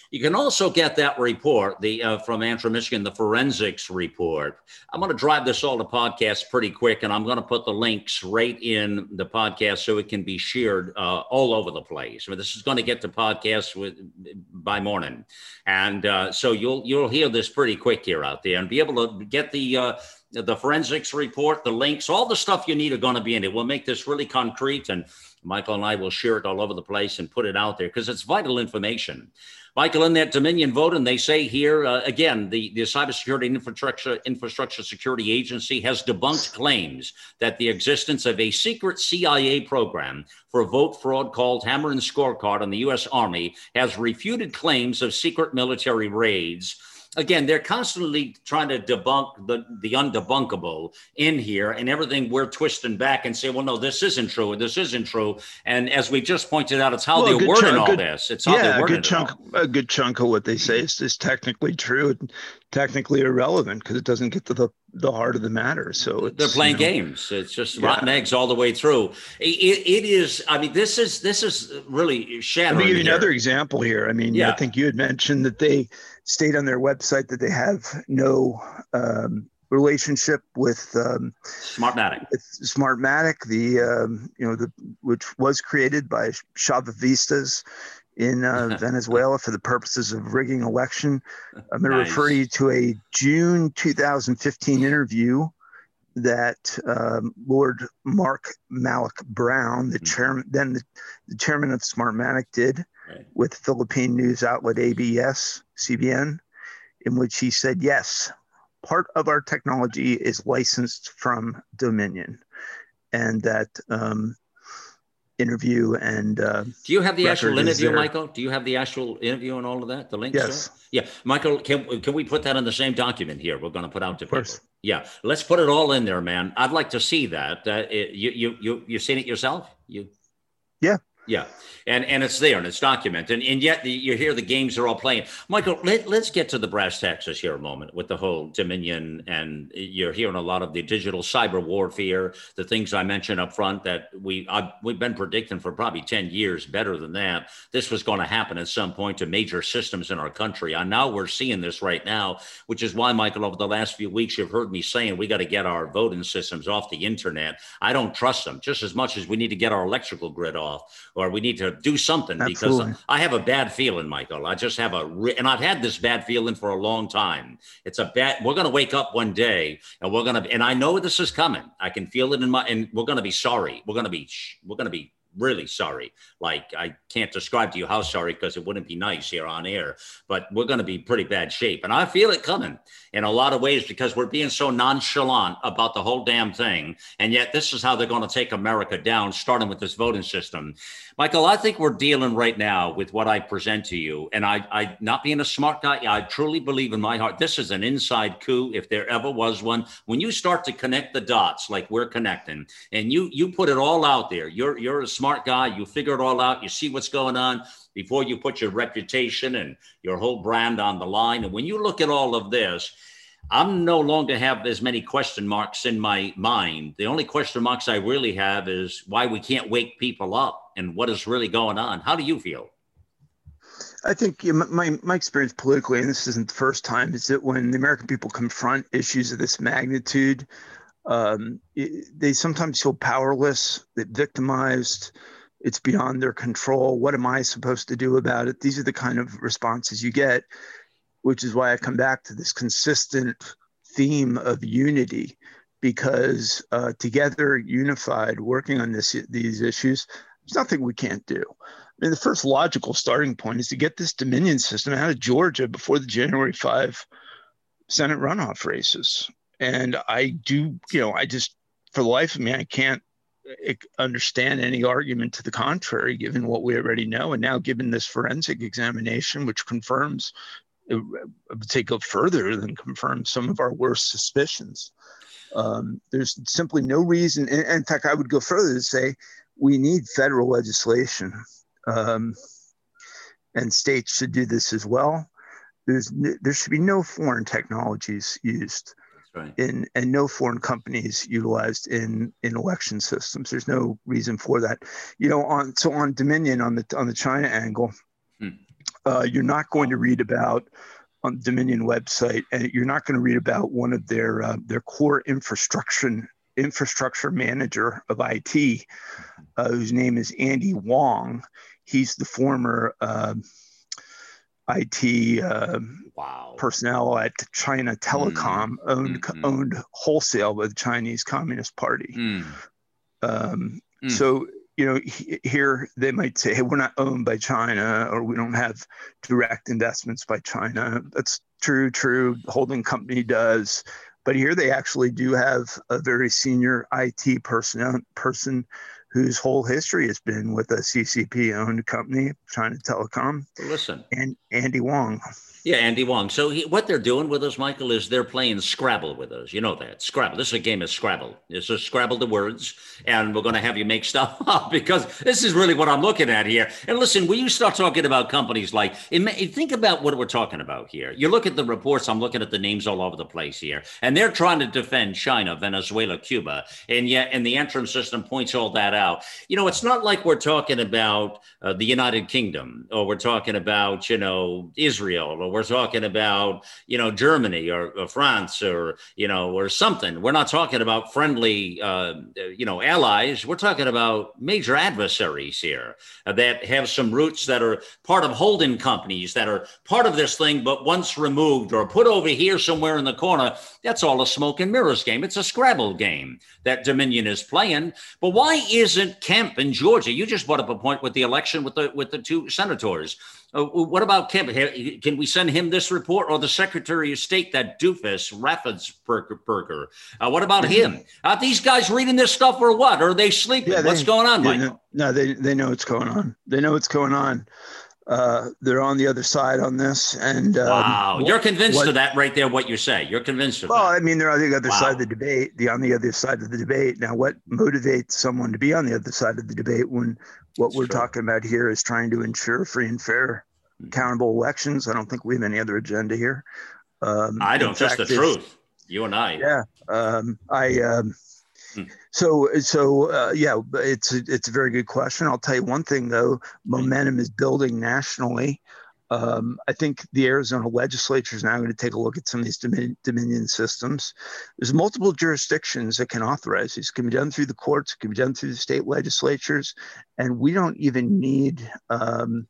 You can also get that report the uh, from Antrim, Michigan, the forensics report. I'm going to drive this all to podcast pretty quick, and I'm going to put the links right in the podcast so it can be shared uh, all over the place. I mean, this is going to get to podcasts with, by morning, and uh, so you'll you'll hear this pretty quick here out there, and be able to get the uh, the forensics report, the links, all the stuff you need are going to be in it. We'll make this really concrete, and Michael and I will share it all over the place and put it out there because it's vital information. Michael, in that Dominion vote, and they say here, uh, again, the, the Cybersecurity Infrastructure, Infrastructure Security Agency has debunked claims that the existence of a secret C I A program for vote fraud called Hammer and Scorecard on the U S Army has refuted claims of secret military raids. Again, they're constantly trying to debunk the, the undebunkable in here, and everything we're twisting back and say, well, no, this isn't true, or this isn't true. And as we just pointed out, it's how well, they're wording all good, this. It's how yeah, they're wording a good chunk, it all. A good chunk of what they say is, is technically true and technically irrelevant because it doesn't get to the, the heart of the matter. So it's, they're playing you know, games. It's just yeah. rotten eggs all the way through. It, it is, I mean, this is this is really shattering. Let me give you here. another example here. I mean, yeah. I think you had mentioned that they state on their website that they have no um, relationship with um, Smartmatic. With Smartmatic, the um, you know the which was created by Chavistas in uh, Venezuela for the purposes of rigging election. I'm going to nice. refer you to a June two thousand fifteen interview that um, Lord Mark Malik Brown, the mm-hmm. chairman, then the, the chairman of Smartmatic, did right. with Philippine news outlet A B S C B N, in which he said, yes, part of our technology is licensed from Dominion. And that um, interview and uh, do you have the actual interview, Michael? Do you have the actual interview and all of that? The links? Yes. Yeah, Michael, can can we put that in the same document here? We're going to put out to people. Yeah, let's put it all in there, man. I'd like to see that. Uh, it, you you you you've seen it yourself? You? Yeah. Yeah, and and it's there and it's documented, and, and yet the, you hear the games are all playing. Michael, let, let's get to the brass tacks here a moment with the whole Dominion, and you're hearing a lot of the digital cyber warfare, the things I mentioned up front that we I've, we've been predicting for probably ten years, better than that. This was going to happen at some point to major systems in our country, and now we're seeing this right now, which is why, Michael, over the last few weeks, you've heard me saying we got to get our voting systems off the internet. I don't trust them just as much as we need to get our electrical grid off. Or we need to do something. Absolutely. Because I have a bad feeling, Michael. I just have a, re- and I've had this bad feeling for a long time. It's a bad, we're going to wake up one day and we're going to, and I know this is coming. I can feel it in my, and we're going to be sorry. We're going to be, we're going to be really sorry. Like, I can't describe to you how sorry because it wouldn't be nice here on air, but we're going to be pretty bad shape. And I feel it coming in a lot of ways because we're being so nonchalant about the whole damn thing. And yet this is how they're going to take America down, starting with this voting system. Michael, I think we're dealing right now with what I present to you. And I, I, not being a smart guy, I truly believe in my heart, this is an inside coup if there ever was one. When you start to connect the dots like we're connecting, and you you put it all out there, you're you're a smart guy, you figure it all out, you see what's going on before you put your reputation and your whole brand on the line. And when you look at all of this, I'm no longer have as many question marks in my mind. The only question marks I really have is why we can't wake people up and what is really going on. How do you feel? I think you know, my my experience politically, and this isn't the first time, is that when the American people confront issues of this magnitude, um, it, they sometimes feel powerless, they're victimized. It's beyond their control. What am I supposed to do about it? These are the kind of responses you get, which is why I come back to this consistent theme of unity, because uh, together, unified, working on this these issues, there's nothing we can't do. I mean, the first logical starting point is to get this Dominion system out of Georgia before the January fifth Senate runoff races. And I do, you know, I just, for the life of me, I can't understand any argument to the contrary, given what we already know. And now given this forensic examination, which confirms, it would take up further than confirm some of our worst suspicions. Um, there's simply no reason. And in fact, I would go further to say we need federal legislation, um, and states should do this as well. There's there should be no foreign technologies used. Right. In and no foreign companies utilized in in election systems. There's no reason for that. You know, on so on Dominion, on the on the China angle, hmm. uh, you're not going to read about on the Dominion website, and you're not going to read about one of their uh, their core infrastructure infrastructure manager of I T, uh, whose name is Andy Wong. He's the former uh, I T uh, wow. personnel at China Telecom, mm. owned mm-hmm. owned wholesale by the Chinese Communist Party. Mm. Um, mm. So, you know, he, here they might say, hey, we're not owned by China, or we don't have direct investments by China. That's true, true. The holding company does. But here they actually do have a very senior I T person, person whose whole history has been with a C C P-owned company, China Telecom. Listen. And Andy Wong. Yeah, Andy Wong. So he, what they're doing with us, Michael, is they're playing Scrabble with us. You know that. Scrabble. This is a game of Scrabble. It's just Scrabble the words, and we're going to have you make stuff up, because this is really what I'm looking at here. And listen, when you start talking about companies like, think about what we're talking about here. You look at the reports, I'm looking at the names all over the place here, and they're trying to defend China, Venezuela, Cuba, and yet, and the Antrim system points all that out. You know, it's not like we're talking about uh, the United Kingdom, or we're talking about, you know, Israel, or we're talking about, you know, Germany or, or France, or, you know, or something. We're not talking about friendly, uh, you know, allies. We're talking about major adversaries here uh, that have some roots that are part of holding companies that are part of this thing, but once removed or put over here somewhere in the corner, that's all a smoke and mirrors game. It's a Scrabble game that Dominion is playing. But why isn't Kemp in Georgia? You just brought up a point with the election with the with the two senators. Uh, what about Kemp? Can we send him this report, or the Secretary of State, that doofus, Raffensperger? Uh, what about him? Are these guys reading this stuff, or what? Or are they sleeping? Yeah, they, what's going on, Mike? No, no, they they know what's going on. They know what's going on. Uh, they're on the other side on this. And um, wow, you're convinced what, of that right there, what you say. You're convinced of well, that. Well, I mean, they're on the other wow. side of the debate, the on the other side of the debate. Now, what motivates someone to be on the other side of the debate when what That's we're true. talking about here is trying to ensure free and fair, accountable elections? I don't think we have any other agenda here. Um, I don't, just the truth. You and I. Yeah. Um, I, um, hmm. so, so, uh, yeah, it's, a, it's a very good question. I'll tell you one thing though, momentum is building nationally. Um, I think the Arizona legislature is now going to take a look at some of these Dominion, Dominion systems. There's multiple jurisdictions that can authorize these. It can be done through the courts, it can be done through the state legislatures, and we don't even need, um,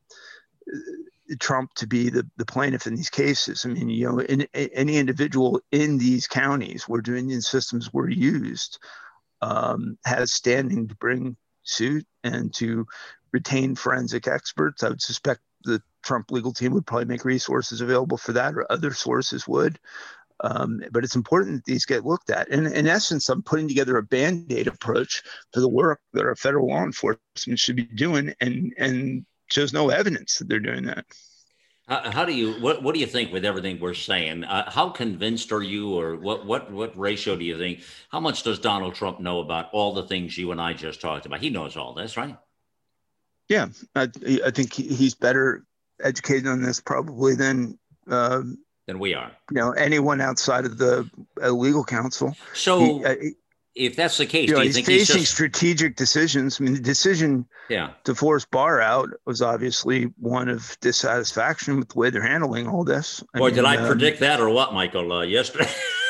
Trump to be the, the plaintiff in these cases. I mean, you know, in, in, any individual in these counties where Dominion systems were used um, has standing to bring suit and to retain forensic experts. I would suspect the Trump legal team would probably make resources available for that, or other sources would. Um, but it's important that these get looked at. And in essence, I'm putting together a Band-Aid approach for the work that our federal law enforcement should be doing, and and shows no evidence that they're doing that. How, how do you, what, what do you think with everything we're saying? Uh, how convinced are you, or what, what, what ratio do you think? How much does Donald Trump know about all the things you and I just talked about? He knows all this, right? Yeah, I, I think he's better educated on this probably than, um, than we are. You know, anyone outside of the uh, legal counsel. So he, uh, if that's the case, you know, do you he's think facing he's just... strategic decisions? I mean, the decision yeah. to force Barr out was obviously one of dissatisfaction with the way they're handling all this. I Boy, mean, did I um, predict that or what, Michael? Uh, yesterday,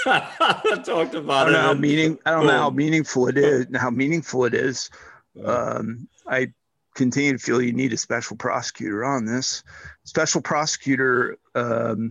I talked about I don't it. know how and... meaning. I don't Boom. know how meaningful it is. How meaningful it is. Um, I continue to feel you need a special prosecutor on this. Special prosecutor um,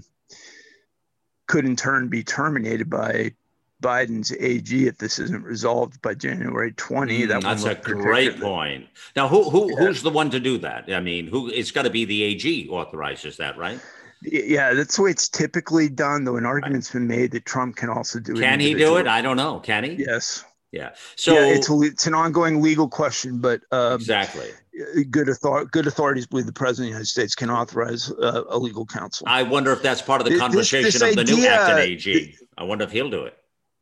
could in turn be terminated by Biden's A G if this isn't resolved by January twentieth. Mm, that that's a great point. Now, who who yeah. who's the one to do that? I mean, who? It's got to be the A G authorizes that, right? Yeah, that's the way it's typically done. Though an argument's been made that Trump can also do it. Can he do it? I don't know. Can he? Yes. Yeah. So yeah, it's a, it's an ongoing legal question, but um, exactly. Good author- good authorities believe the president of the United States can authorize uh, a legal counsel. I wonder if that's part of the this, conversation this of the idea, new acting A G. I wonder if he'll do it.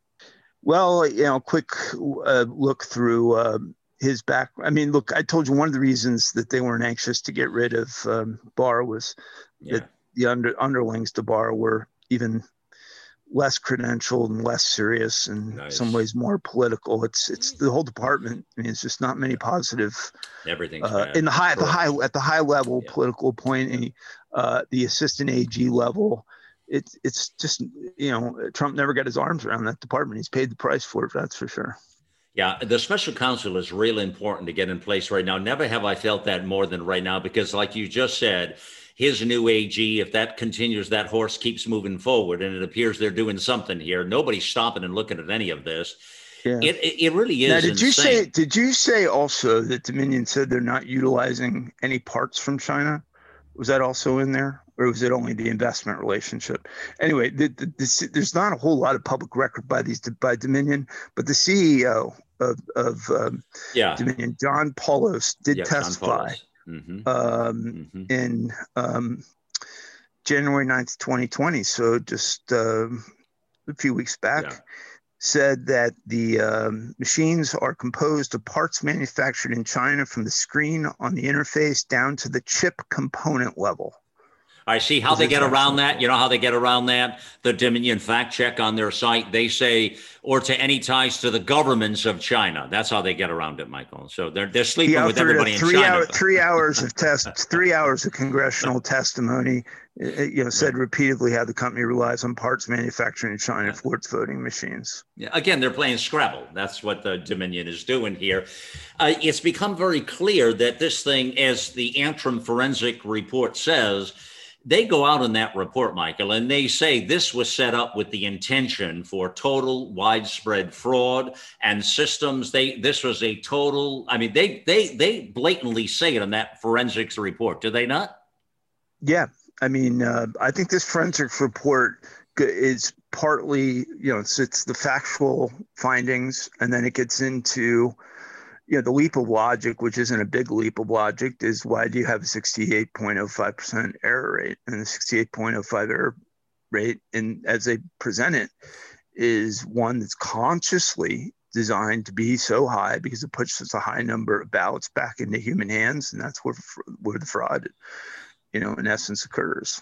Well, you know, quick uh, look through um, his back. I mean, look, I told you one of the reasons that they weren't anxious to get rid of um, Barr was yeah. that the under, underlings to Barr were even less credentialed and less serious, and Nice. in some ways more political. It's it's the whole department. I mean, it's just not many positive. Everything's Uh, bad. in the high, at the high, Corruption. at the high level Yeah. political appointee, uh, the assistant A G level, it's it's just, you know, Trump never got his arms around that department. He's paid the price for it, that's for sure. Yeah, the special counsel is really important to get in place right now. Never have I felt that more than right now, because like you just said, his new A G, if that continues, that horse keeps moving forward, and it appears they're doing something here. Nobody's stopping and looking at any of this. Yeah. It, it, it really is Now, did you say, insane. did you say also that Dominion said they're not utilizing any parts from China? Was that also in there? Or was it only the investment relationship? Anyway, the, the, the, there's not a whole lot of public record by these by Dominion, but the C E O of, of um, Yeah. Dominion, John Paulos, did Yeah, John testify Paulos. Mhm. um, Mhm. in um, January ninth, twenty twenty. So just um, a few weeks back, Yeah. said that the um, machines are composed of parts manufactured in China, from the screen on the interface down to the chip component level. I see how they get around that. You know how they get around that? The Dominion fact check on their site, they say, or to any ties to the governments of China. That's how they get around it, Michael. So they're they're He sleeping with offered everybody a in three China. hour, three hours of test, three hours of congressional testimony. uh, You know, said repeatedly how the company relies on parts manufactured in China for its voting machines. Yeah, again, they're playing Scrabble. That's what the Dominion is doing here. Uh, it's become very clear that this thing, as the Antrim forensic report says, they go out in that report, Michael, and they say this was set up with the intention for total widespread fraud and systems. They this was a total. I mean, they they they blatantly say it in that forensics report, do they not? Yeah, I mean, uh, I think this forensics report g- is partly, you know, it's, it's the factual findings, and then it gets into, you know, the leap of logic, which isn't a big leap of logic, is why do you have a sixty-eight point oh five percent error rate? And the sixty-eight point oh five error rate, and as they present it, is one that's consciously designed to be so high because it puts such a high number of ballots back into human hands, and that's where where the fraud, you know, in essence, occurs.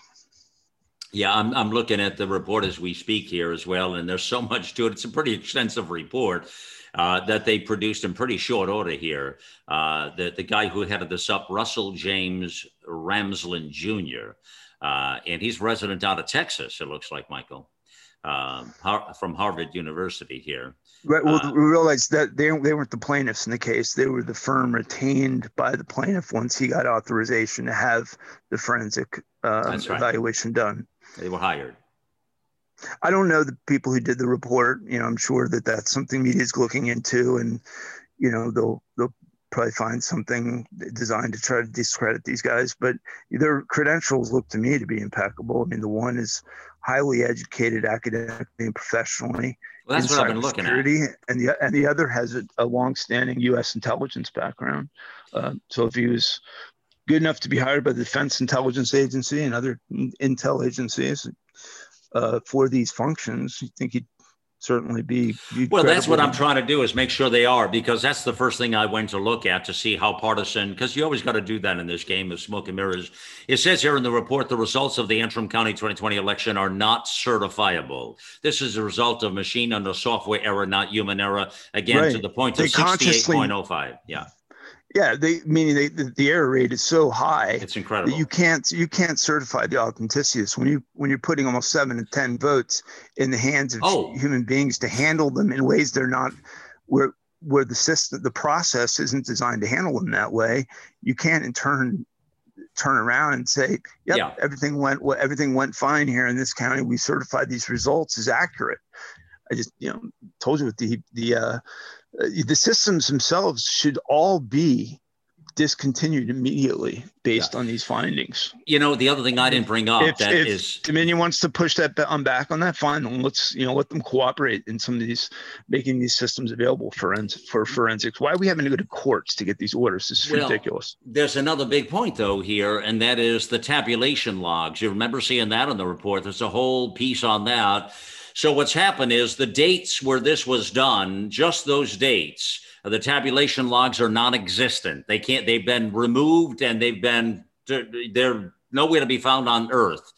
Yeah, I'm I'm looking at the report as we speak here as well, and there's so much to it. It's a pretty extensive report uh, that they produced in pretty short order here. Uh, the the guy who headed this up, Russell James Ramsland Junior, uh, and he's resident out of Texas. It looks like, Michael, um, Har- from Harvard University here. Right. Well, Uh, we realized that they they weren't the plaintiffs in the case. They were the firm retained by the plaintiff once he got authorization to have the forensic uh, That's right. evaluation done. They were hired. I don't know the people who did the report. You know, I'm sure that that's something media is looking into, and you know, they'll they'll probably find something designed to try to discredit these guys. But their credentials look to me to be impeccable. I mean, the one is highly educated academically and professionally. Well, that's in what I've been looking at. cybersecurity, and the and the other has a, a long-standing U S intelligence background. Uh, so if he was good enough to be hired by the Defense Intelligence Agency and other intel agencies uh, for these functions, you think he'd certainly be. Well, that's what I'm trying to do, is make sure they are, because that's the first thing I went to look at to see how partisan, because you always got to do that in this game of smoke and mirrors. It says here in the report, the results of the Antrim County twenty twenty election are not certifiable. This is a result of machine under software error, not human error. Again, Right. to the point They of sixty-eight consciously- point oh five. Yeah, Yeah, they meaning they, the, the error rate is so high it's incredible. that you can't you can't certify the authenticity. So when you when you're putting almost seven to ten votes in the hands of Oh. human beings to handle them in ways they're not, where where the system the process isn't designed to handle them that way, you can't in turn turn around and say, yep, Yeah. everything went well, everything went fine here in this county. We certified these results as accurate. I just you know told you with the the uh, uh, the systems themselves should all be discontinued immediately based on these findings. You know, the other thing I didn't bring up If, that if is Dominion wants to push that ba- on back on that, fine. Then let's you know let them cooperate in some of these, making these systems available for forens- for forensics. Why are we having to go to courts to get these orders? This is Well, ridiculous. There's another big point, though, here, and that is the tabulation logs. You remember seeing that in the report? There's a whole piece on that. So what's happened is the dates where this was done, just those dates, the tabulation logs are non-existent. They can't, they've been removed and they've been, they're nowhere to be found on Earth.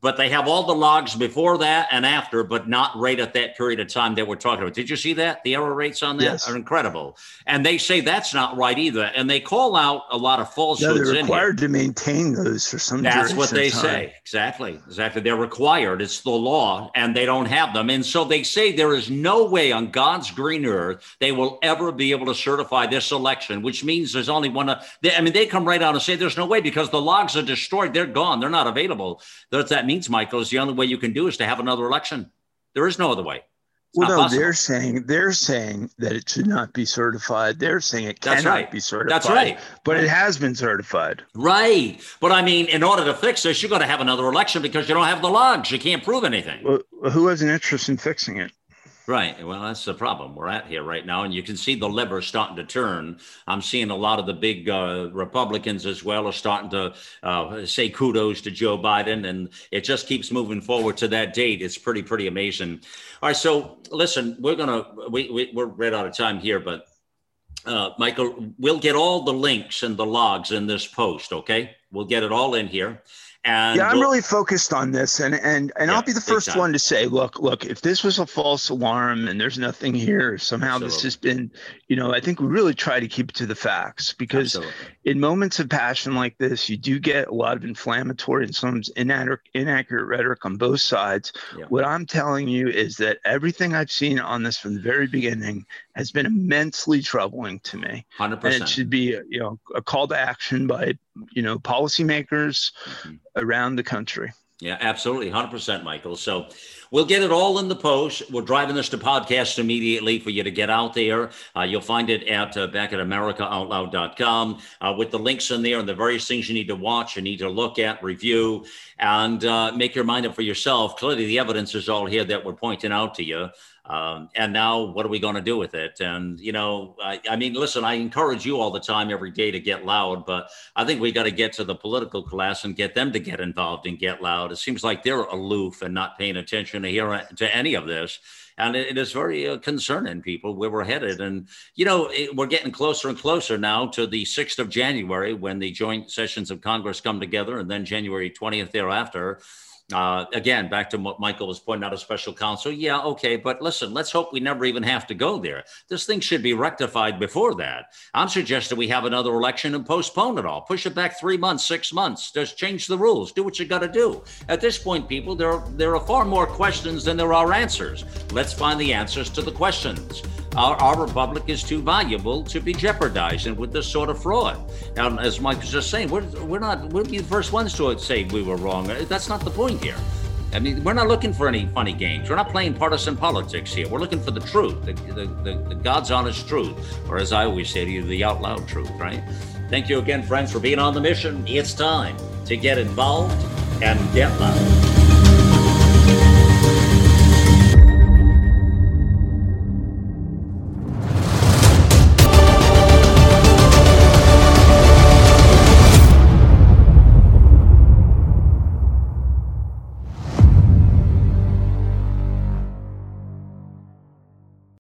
but they have all the logs before that and after, but not right at that period of time that we're talking about. Did you see that? The error rates on that yes. are incredible. And they say that's not right either. And they call out a lot of falsehoods. No, they're required in here. to maintain those for some That's what they time. say. Exactly. Exactly. They're required. It's the law, and they don't have them. And so they say there is no way on God's green earth they will ever be able to certify this election, which means there's only one. Uh, they, I mean, they come right out and say there's no way because the logs are destroyed. They're gone. They're not available. What that means, Michael, is the only way you can do is to have another election. There is no other way. It's well, no, possible. they're saying they're saying that it should not be certified. They're saying it That's cannot right. be certified. That's right. But it has been certified. Right. But I mean, in order to fix this, you're going to have another election because you don't have the logs. You can't prove anything. Well, who has an interest in fixing it? Right. Well, that's the problem we're at here right now. And you can see the lever starting to turn. I'm seeing a lot of the big uh, Republicans as well are starting to uh, say kudos to Joe Biden. And it just keeps moving forward to that date. It's pretty, pretty amazing. All right. So listen, we're going to we, we, we're right out of time here. But uh, Michael, we'll get all the links and the logs in this post. OK, we'll get it all in here. And yeah, I'm we'll, really focused on this, and and and yeah, I'll be the first one to say, look, look, if this was a false alarm and there's nothing here, somehow Absolutely. this has been, you know, I think we really try to keep it to the facts because Absolutely. in moments of passion like this, you do get a lot of inflammatory and some inaccurate, inaccurate rhetoric on both sides. Yeah. What I'm telling you is that everything I've seen on this from the very beginning has been immensely troubling to me. one hundred percent. And it should be, you know, a call to action by, you know, policymakers mm-hmm. around the country. Yeah, absolutely. one hundred percent, Michael. So we'll get it all in the post. We're driving this to podcast immediately for you to get out there. Uh, you'll find it at uh, back at america out loud dot com uh, with the links in there and the various things you need to watch, you need to look at, review, and uh, make your mind up for yourself. Clearly, the evidence is all here that we're pointing out to you. Um, and now what are we going to do with it? And, you know, I, I mean, listen, I encourage you all the time, every day to get loud, but I think we got to get to the political class and get them to get involved and get loud. It seems like they're aloof and not paying attention to hear to any of this. And it, it is very uh, concerning, people, where we're headed. And, you know, it, we're getting closer and closer now to the sixth of January when the joint sessions of Congress come together, and then January twentieth thereafter. Uh, again, back to what Michael was pointing out, a special counsel. Yeah, okay. But listen, let's hope we never even have to go there. This thing should be rectified before that. I'm suggesting we have another election and postpone it all. Push it back three months, six months. Just change the rules. Do what you got to do. At this point, people, there are, there are far more questions than there are answers. Let's find the answers to the questions. Our, our republic is too valuable to be jeopardized and with this sort of fraud. Now, as Mike was just saying, we're, we're not, we'll be the first ones to say we were wrong. That's not the point here. I mean, we're not looking for any funny games. We're not playing partisan politics here. We're looking for the truth, the, the, the, the God's honest truth, or as I always say to you, the out loud truth, right? Thank you again, friends, for being on the mission. It's time to get involved and get loud.